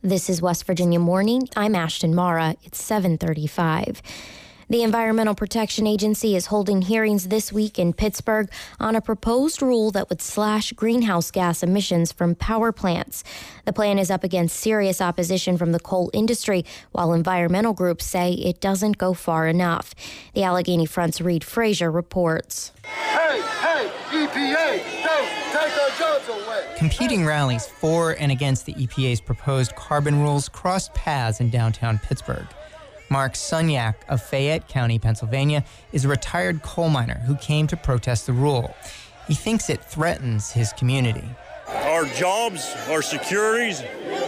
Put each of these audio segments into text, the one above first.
This is West Virginia Morning. I'm Ashton Mara. It's 7:35. The Environmental Protection Agency is holding hearings this week in Pittsburgh on a proposed rule that would slash greenhouse gas emissions from power plants. The plan is up against serious opposition from the coal industry, while environmental groups say it doesn't go far enough. The Allegheny Front's Reed Frazier reports. Hey, EPA, don't take our jobs away. Competing rallies for and against the EPA's proposed carbon rules crossed paths in downtown Pittsburgh. Mark Sunyak of Fayette County, Pennsylvania, is a retired coal miner who came to protest the rule. He thinks it threatens his community. Our jobs, our securities,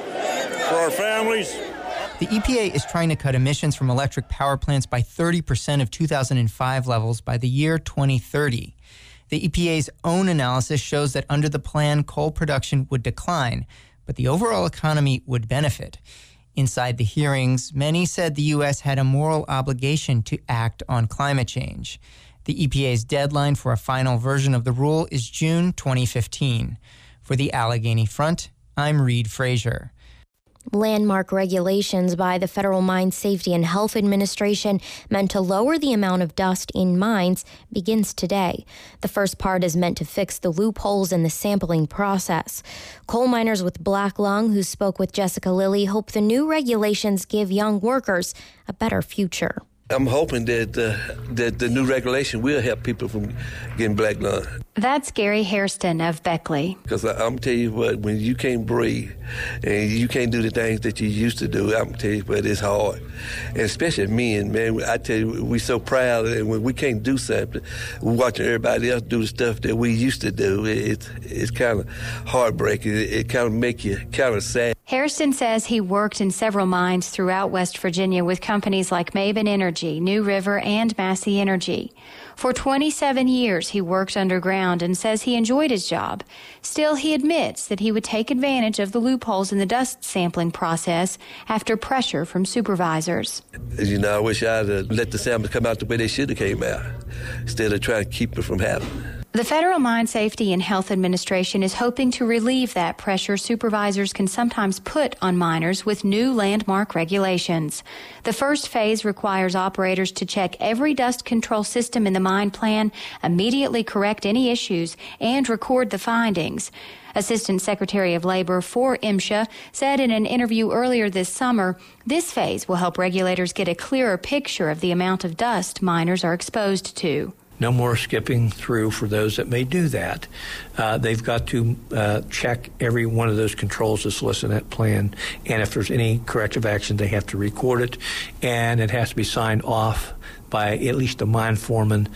for our families. The EPA is trying to cut emissions from electric power plants by 30% of 2005 levels by the year 2030. The EPA's own analysis shows that under the plan, coal production would decline, but the overall economy would benefit. Inside the hearings, many said the U.S. had a moral obligation to act on climate change. The EPA's deadline for a final version of the rule is June 2015. For the Allegheny Front, I'm Reed Frazier. Landmark regulations by the Federal Mine Safety and Health Administration meant to lower the amount of dust in mines begins today. The first part is meant to fix the loopholes in the sampling process. Coal miners with black lung who spoke with Jessica Lilly hope the new regulations give young workers a better future. I'm hoping that the new regulation will help people from getting black lung. That's Gary Hairston of Beckley. Because I'm telling you what, when you can't breathe and you can't do the things that you used to do, I'm telling you what, it's hard. And especially men, man, I tell you, we're so proud that when we can't do something, we're watching everybody else do the stuff that we used to do. It's kind of heartbreaking. It kind of makes you kind of sad. Hairston says he worked in several mines throughout West Virginia with companies like Maben Energy, New River, and Massey Energy. For 27 years, he worked underground and says he enjoyed his job. Still, he admits that he would take advantage of the loopholes in the dust sampling process after pressure from supervisors. You know, I wish I'd let the samples come out the way they should have came out, instead of trying to keep it from happening. The Federal Mine Safety and Health Administration is hoping to relieve that pressure supervisors can sometimes put on miners with new landmark regulations. The first phase requires operators to check every dust control system in the mine plan, immediately correct any issues, and record the findings. Assistant Secretary of Labor for MSHA said in an interview earlier this summer, this phase will help regulators get a clearer picture of the amount of dust miners are exposed to. No more skipping through for those that may do that. They've got to check every one of those controls that's listed in that plan, and if there's any corrective action, they have to record it, and it has to be signed off by at least a mine foreman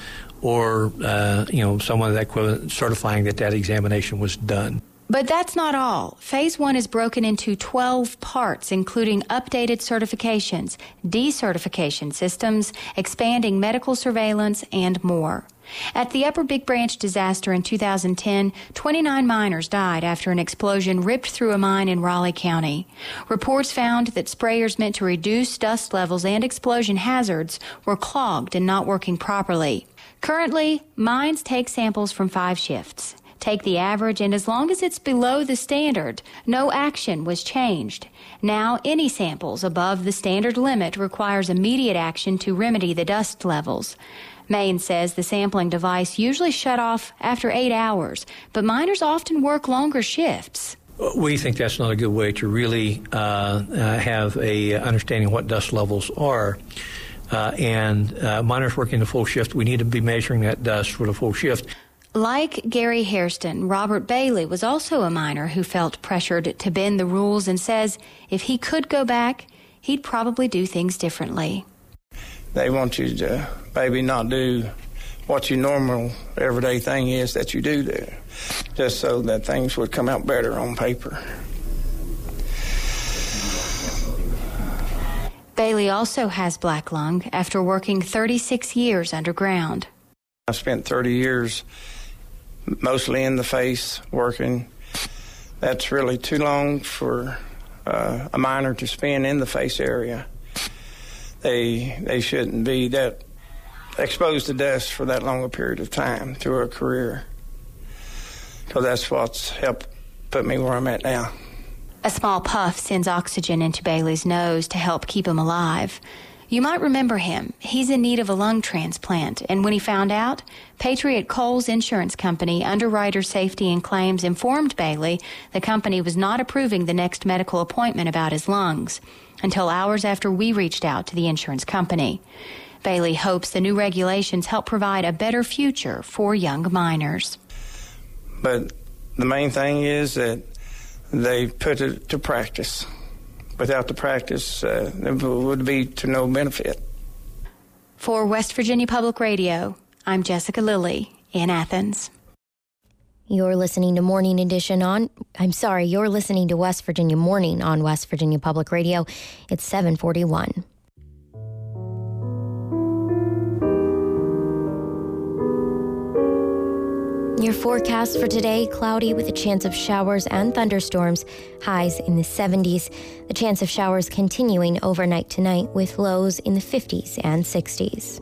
or someone that certifying that examination was done. But that's not all. Phase 1 is broken into 12 parts, including updated certifications, decertification systems, expanding medical surveillance, and more. At the Upper Big Branch disaster in 2010, 29 miners died after an explosion ripped through a mine in Raleigh County. Reports found that sprayers meant to reduce dust levels and explosion hazards were clogged and not working properly. Currently, mines take samples from 5 shifts. Take the average, and as long as it's below the standard, no action was changed. Now, any samples above the standard limit requires immediate action to remedy the dust levels. Maine says the sampling device usually shut off after 8 hours, but miners often work longer shifts. We think that's not a good way to really have a understanding of what dust levels are. Miners working the full shift, we need to be measuring that dust for the full shift. Like Gary Hairston, Robert Bailey was also a miner who felt pressured to bend the rules and says if he could go back, he'd probably do things differently. They want you to maybe not do what your normal everyday thing is that you do there, just so that things would come out better on paper. Bailey also has black lung after working 36 years underground. I spent 30 years mostly in the face working. That's really too long for a miner to spend in the face area. They shouldn't be that exposed to dust for that long a period of time through a career, because that's what's helped put me where I'm at now. A small puff sends oxygen into Bailey's nose to help keep him alive. You might remember him. He's in need of a lung transplant, and when he found out, Patriot Coles Insurance Company Underwriter Safety and Claims informed Bailey the company was not approving the next medical appointment about his lungs until hours after we reached out to the insurance company. Bailey hopes the new regulations help provide a better future for young miners. But the main thing is that they put it to practice. Without the practice, it would be to no benefit. For West Virginia Public Radio, I'm Jessica Lilly in Athens. You're listening to you're listening to West Virginia Morning on West Virginia Public Radio. It's 7:41. Your forecast for today, cloudy with a chance of showers and thunderstorms, highs in the 70s. The chance of showers continuing overnight tonight with lows in the 50s and 60s.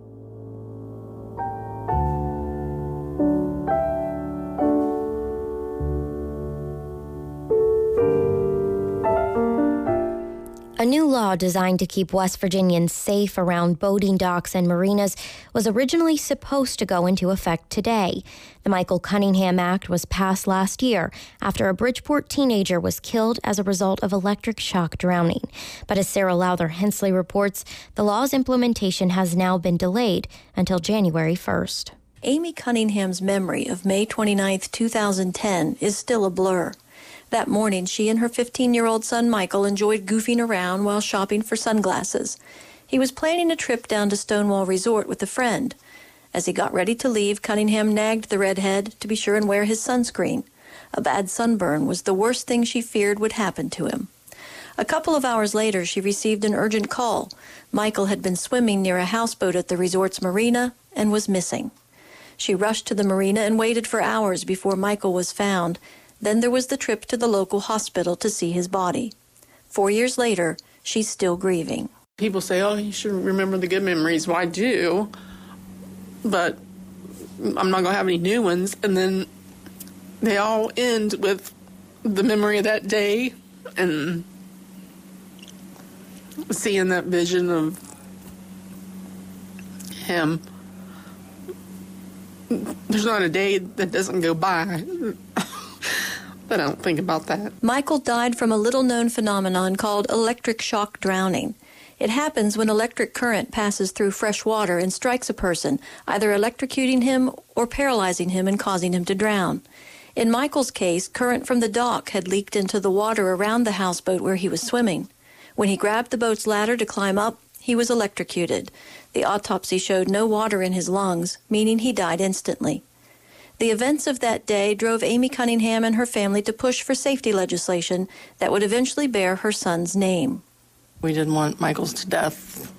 A new law designed to keep West Virginians safe around boating docks and marinas was originally supposed to go into effect today. The Michael Cunningham Act was passed last year after a Bridgeport teenager was killed as a result of electric shock drowning. But as Sarah Lowther Hensley reports, the law's implementation has now been delayed until January 1st. Amy Cunningham's memory of May 29, 2010 is still a blur. That morning, she and her 15-year-old son Michael enjoyed goofing around while shopping for sunglasses. He was planning a trip down to Stonewall Resort with a friend. As he got ready to leave, Cunningham nagged the redhead to be sure and wear his sunscreen. A bad sunburn was the worst thing she feared would happen to him. A couple of hours later, she received an urgent call. Michael had been swimming near a houseboat at the resort's marina and was missing. She rushed to the marina and waited for hours before Michael was found. Then there was the trip to the local hospital to see his body. 4 years later, she's still grieving. People say, oh, you should remember the good memories. Well, I do, but I'm not going to have any new ones. And then they all end with the memory of that day and seeing that vision of him. There's not a day that doesn't go by that I don't think about that. Michael died from a little-known phenomenon called electric shock drowning. It happens when electric current passes through fresh water and strikes a person, either electrocuting him or paralyzing him and causing him to drown. In Michael's case, current from the dock had leaked into the water around the houseboat where he was swimming. When he grabbed the boat's ladder to climb up, he was electrocuted. The autopsy showed no water in his lungs, meaning he died instantly. The events of that day drove Amy Cunningham and her family to push for safety legislation that would eventually bear her son's name. We didn't want Michael's death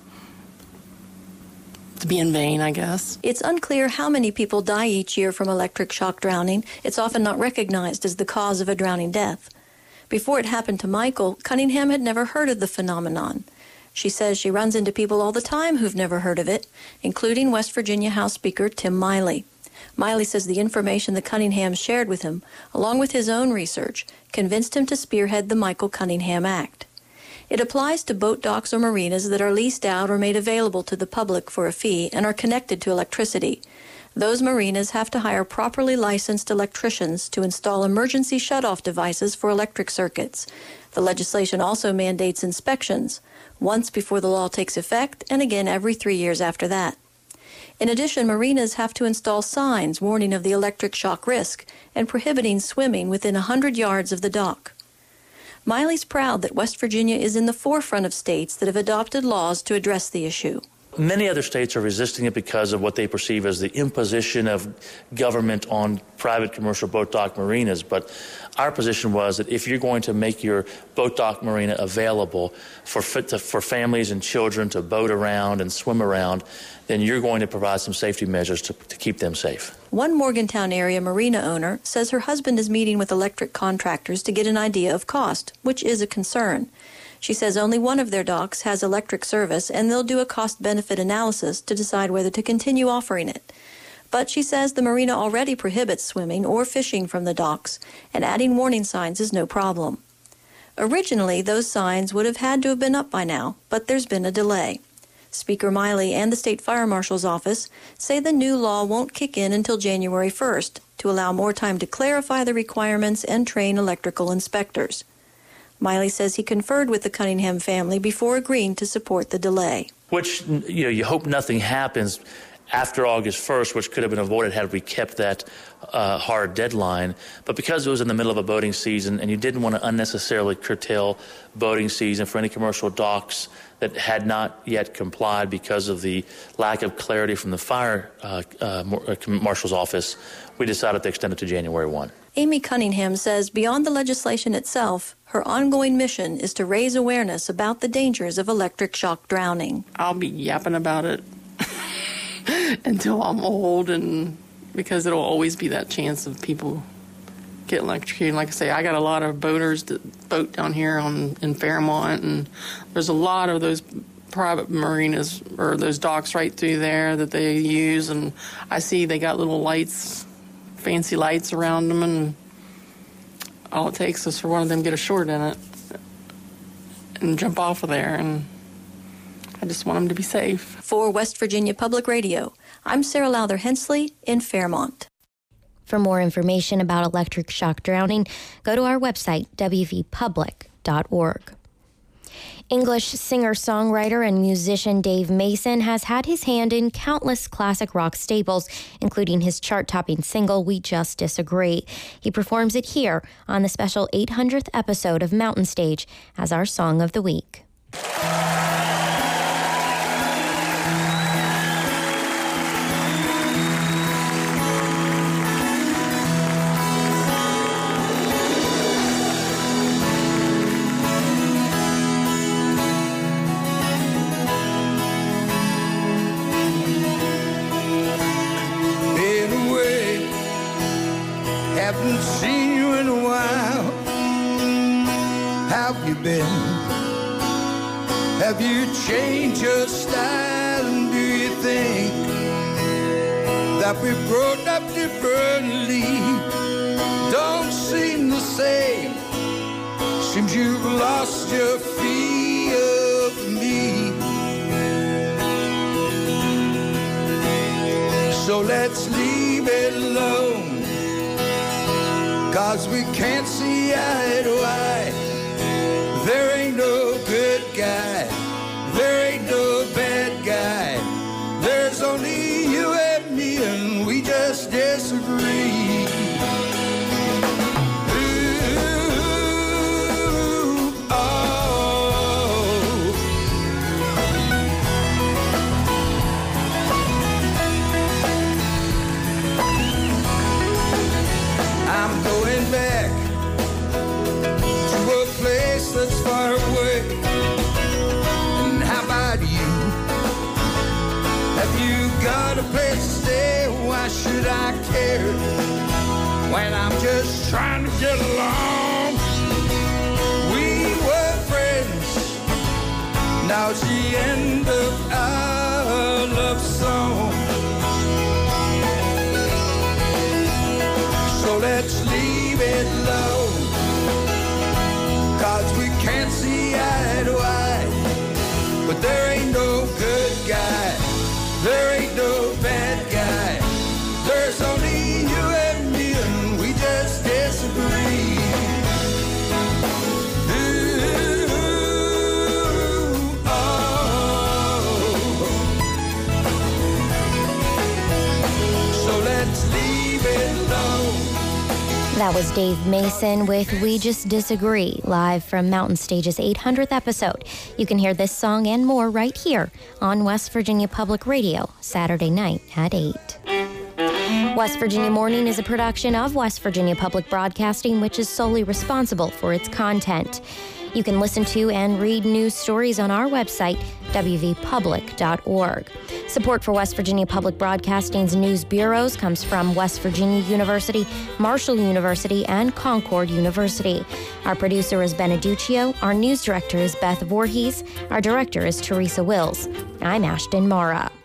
to be in vain, I guess. It's unclear how many people die each year from electric shock drowning. It's often not recognized as the cause of a drowning death. Before it happened to Michael, Cunningham had never heard of the phenomenon. She says she runs into people all the time who've never heard of it, including West Virginia House Speaker Tim Miley. Miley says the information the Cunninghams shared with him, along with his own research, convinced him to spearhead the Michael Cunningham Act. It applies to boat docks or marinas that are leased out or made available to the public for a fee and are connected to electricity. Those marinas have to hire properly licensed electricians to install emergency shutoff devices for electric circuits. The legislation also mandates inspections, once before the law takes effect and again every 3 years after that. In addition, marinas have to install signs warning of the electric shock risk and prohibiting swimming within 100 yards of the dock. Miley's proud that West Virginia is in the forefront of states that have adopted laws to address the issue. Many other states are resisting it because of what they perceive as the imposition of government on private commercial boat dock marinas. But our position was that if you're going to make your boat dock marina available for families and children to boat around and swim around, then you're going to provide some safety measures to keep them safe. One Morgantown area marina owner says her husband is meeting with electric contractors to get an idea of cost, which is a concern. She says only one of their docks has electric service, and they'll do a cost-benefit analysis to decide whether to continue offering it. But she says the marina already prohibits swimming or fishing from the docks, and adding warning signs is no problem. Originally, those signs would have had to have been up by now, but there's been a delay. Speaker Miley and the State Fire Marshal's office say the new law won't kick in until January 1st to allow more time to clarify the requirements and train electrical inspectors. Miley says he conferred with the Cunningham family before agreeing to support the delay. Which, you hope nothing happens after August 1st, which could have been avoided had we kept that hard deadline. But because it was in the middle of a boating season and you didn't want to unnecessarily curtail boating season for any commercial docks that had not yet complied because of the lack of clarity from the fire marshal's office, we decided to extend it to January 1. Amy Cunningham says beyond the legislation itself, her ongoing mission is to raise awareness about the dangers of electric shock drowning. I'll be yapping about it until I'm old, and because it'll always be that chance of people getting electrocuted. Like I say, I got a lot of boaters that boat down here in Fairmont, and there's a lot of those private marinas or those docks right through there that they use, and I see they got little lights, fancy lights around them, and all it takes is for one of them to get a short in it and jump off of there, and I just want them to be safe. For West Virginia Public Radio, I'm Sarah Lowther Hensley in Fairmont. For more information about electric shock drowning, go to our website, wvpublic.org. English singer-songwriter and musician Dave Mason has had his hand in countless classic rock staples, including his chart-topping single, We Just Disagree. He performs it here on the special 800th episode of Mountain Stage as our Song of the Week. Haven't seen you in a while. How have you been? Have you changed your style? And do you think that we've grown up differently? Don't seem the same. Seems you've lost your fear of me. So let's leave it alone, 'cause we can't see eye to eye. There ain't no good guy, there ain't no bad guy. There's only you and me, and we just disagree. Ooh, oh. I'm going back to a place that's far away. And how about you? Have you got a place to stay? Why should I care when I'm just trying to get along? We were friends, now it's the end of our love song. So let's leave it low, 'cause we can't see eye to eye. But there ain't no good guy, there ain't no bad guy. There's only you and me, and we just disagree. Ooh, oh. So let's leave it low. That was Dave Mason with We Just Disagree, live from Mountain Stage's 800th episode. You can hear this song and more right here on West Virginia Public Radio, Saturday night at 8. West Virginia Morning is a production of West Virginia Public Broadcasting, which is solely responsible for its content. You can listen to and read news stories on our website, wvpublic.org. Support for West Virginia Public Broadcasting's news bureaus comes from West Virginia University, Marshall University, and Concord University. Our producer is Beneduccio. Our news director is Beth Voorhees. Our director is Teresa Wills. I'm Ashton Mara.